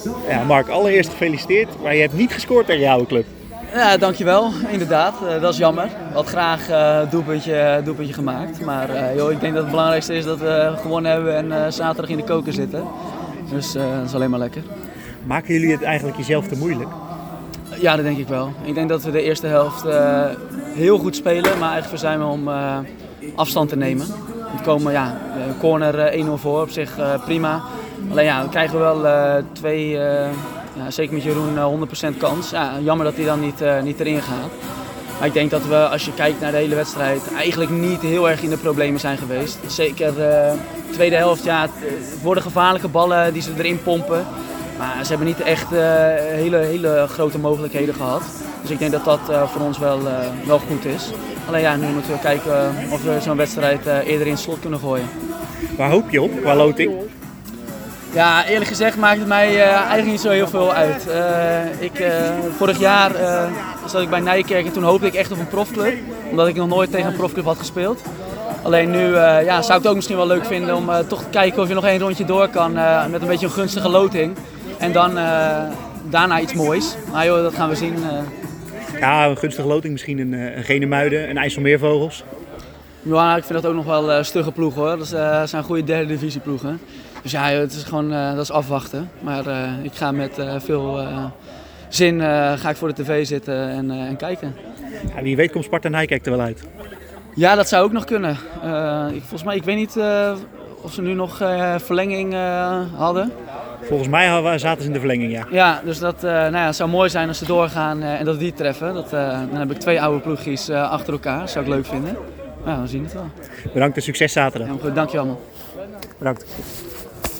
Ja, Mark, allereerst gefeliciteerd, maar je hebt niet gescoord tegen je oude club. Ja, dankjewel. Inderdaad, dat is jammer. Ik had graag doelpuntje gemaakt. Maar ik denk dat het belangrijkste is dat we gewonnen hebben en zaterdag in de koker zitten. Dus dat is alleen maar lekker. Maken jullie het eigenlijk jezelf te moeilijk? Ja, dat denk ik wel. Ik denk dat we de eerste helft heel goed spelen, maar eigenlijk verzuimen om afstand te nemen. We komen corner 1-0 voor, op zich prima. Alleen ja, we krijgen wel twee, zeker met Jeroen, 100% kans. Ja, jammer dat hij dan niet erin gaat. Maar ik denk dat we, als je kijkt naar de hele wedstrijd, eigenlijk niet heel erg in de problemen zijn geweest. Zeker de tweede helft, het worden gevaarlijke ballen die ze erin pompen. Maar ze hebben niet echt hele grote mogelijkheden gehad. Dus ik denk dat dat voor ons wel goed is. Alleen nu moeten we kijken of we zo'n wedstrijd eerder in het slot kunnen gooien. Waar hoop je op qua loting? Ja, eerlijk gezegd maakt het mij eigenlijk niet zo heel veel uit. Vorig jaar zat ik bij Nijkerk en toen hoopte ik echt op een profclub. Omdat ik nog nooit tegen een profclub had gespeeld. Alleen nu zou ik het ook misschien wel leuk vinden om toch te kijken of je nog één rondje door kan met een beetje een gunstige loting. En dan daarna iets moois. Maar joh, dat gaan we zien. Ja, een gunstige loting, misschien een Genemuiden, een IJsselmeervogels. Ja, ik vind dat ook nog wel stugge ploegen hoor. Dat zijn goede derde divisie ploegen. Dus ja, het is gewoon dat is afwachten. Maar ik ga met veel zin ga ik voor de tv zitten en kijken. Ja, wie weet komt Sparta Nijkerk er wel uit. Ja, dat zou ook nog kunnen. Ik weet niet of ze nu nog verlenging hadden. Volgens mij zaten ze in de verlenging, ja. Ja, dus het zou mooi zijn als ze doorgaan en dat die treffen. Dan heb ik 2 oude ploegjes achter elkaar. Dat zou ik leuk vinden. Ja, we zien het wel. Bedankt en succes zaterdag. Ja, goed, dankjewel man. Bedankt.